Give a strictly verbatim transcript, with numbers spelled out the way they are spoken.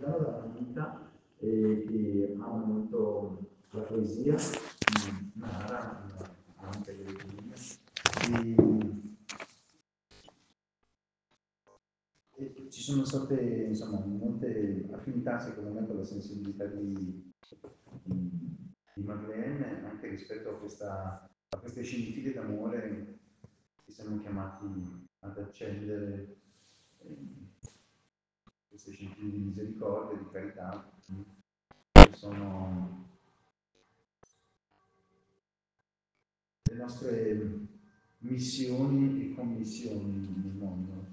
sono dalla vita e che ama molto la poesia, Nara, anche le e, e ci sono state insomma molte affinità secondo me con la sensibilità di, di, di Marlene anche rispetto a, questa, a queste scintille d'amore che siamo chiamati ad accendere, eh, queste scintille di misericordia, di carità, che sono le nostre missioni e commissioni nel mondo.